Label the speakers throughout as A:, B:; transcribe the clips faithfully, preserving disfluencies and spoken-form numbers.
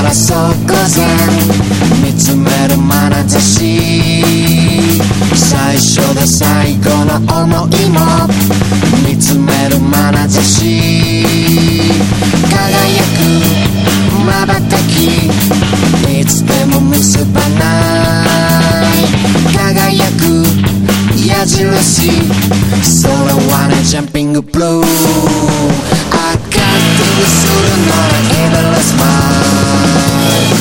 A: 空そこぜ見つめる眼差し、最初で最後の想いも見つめる眼差し、輝く瞬きいつでも結ばない輝く矢印、それはねジャンピングブルー、アカッティングするのはエベレスマイ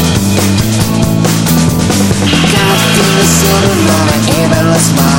A: ル、カッティングするのはエベレスマ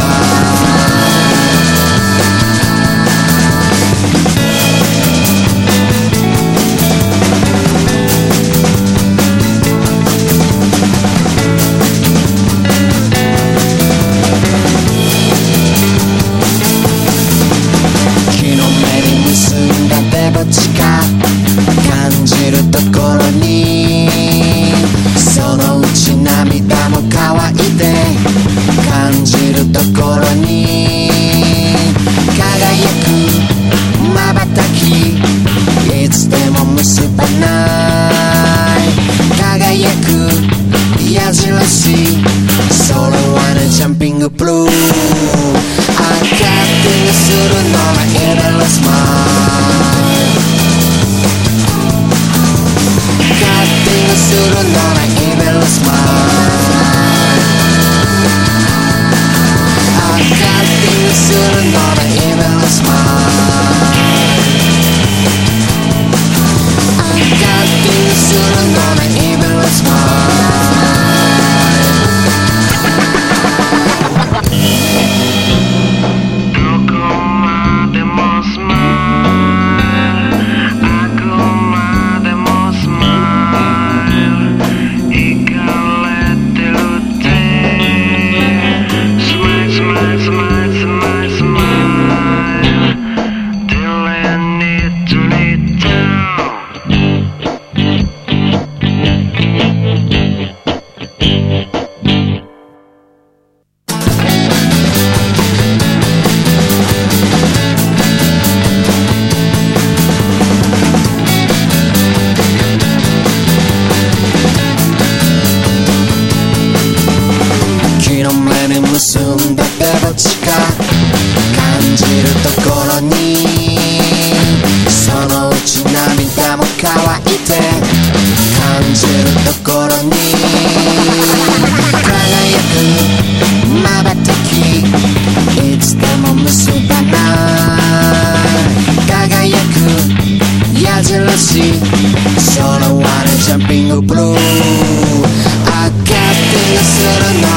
A: 感じるところにそのうち涙も乾いて、感じるところに輝く瞬きいつでも結ばない輝く矢印、それはねジャンピングブルー、アカッティングするのはエベレスマイル、するのはエベレスマイル、アカッティングするのはエベレスマイル、アカッティングするのはエベレスマ結んだ手の力感じるところにそのうち涙も乾いて、感じるところに輝く瞬きいつでも結ばない輝く矢印、それはねジャンピングブルー、アカッティングするの